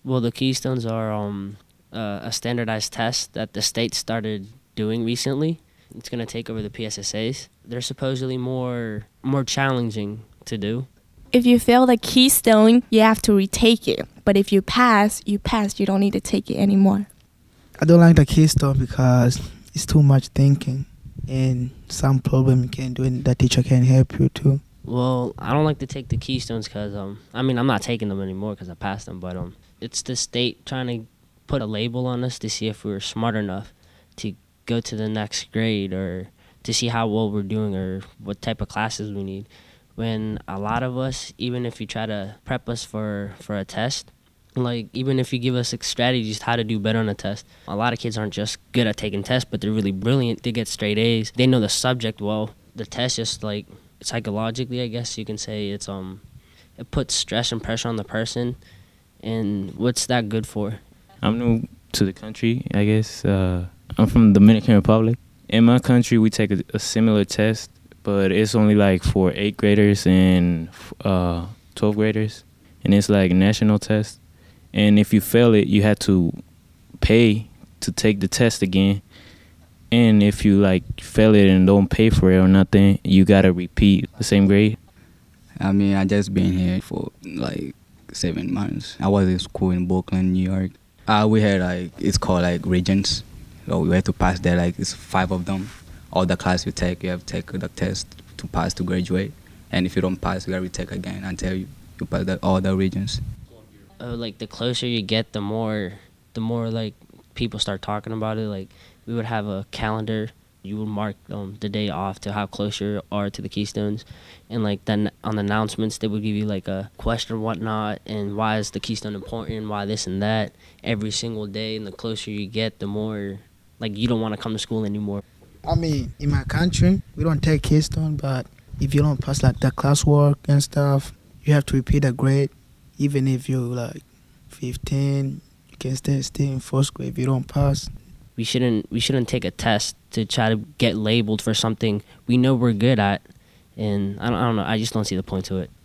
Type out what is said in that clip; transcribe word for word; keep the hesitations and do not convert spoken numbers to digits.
Well, the Keystones are um, uh, a standardized test that the state started doing recently. It's going to take over the P S S As. They're supposedly more more challenging to do. If you fail the Keystone, you have to retake it. But if you pass, you pass. You don't need to take it anymore. I don't like the Keystone because it's too much thinking, and some problem you can do, and the teacher can help you too. Well, I don't like to take the Keystones because, um, I mean, I'm not taking them anymore because I passed them, but um, it's the state trying to put a label on us to see if we were smart enough to go to the next grade or to see how well we're doing or what type of classes we need. When a lot of us, even if you try to prep us for, for a test, like even if you give us strategies how to do better on a test, a lot of kids aren't just good at taking tests, but they're really brilliant. They get straight A's. They know the subject well. The test just like psychologically, I guess you can say, it's um, it puts stress and pressure on the person, and what's that good for? I'm new to the country, I guess. Uh, I'm from the Dominican Republic. In my country, we take a, a similar test, but it's only like for eighth graders and uh, twelfth graders, and it's like a national test. And if you fail it, you have to pay to take the test again. And if you like fail it and don't pay for it or nothing, you gotta repeat the same grade. I mean, I just been here for like seven months. I was in school in Brooklyn, New York. Uh, we had like, it's called like regions. So we had to pass there, like it's five of them. All the class you take, you have to take the test to pass to graduate. And if you don't pass, you gotta retake again until you, you pass the, all the regions. Uh, like the closer you get, the more, the more like people start talking about it. Like we would have a calendar. You would mark um, the day off to how close you are to the Keystones, and like then on the announcements they would give you like a question, whatnot, and why is the Keystone important, why this and that, every single day. And the closer you get, the more like you don't want to come to school anymore. I mean, in my country, we don't take Keystone, but if you don't pass like the classwork and stuff, you have to repeat a grade. Even if you're like fifteen, you can stay stay in first grade if you don't pass. We shouldn't we shouldn't take a test to try to get labeled for something we know we're good at, and I don't, I don't know, I just don't see the point to it.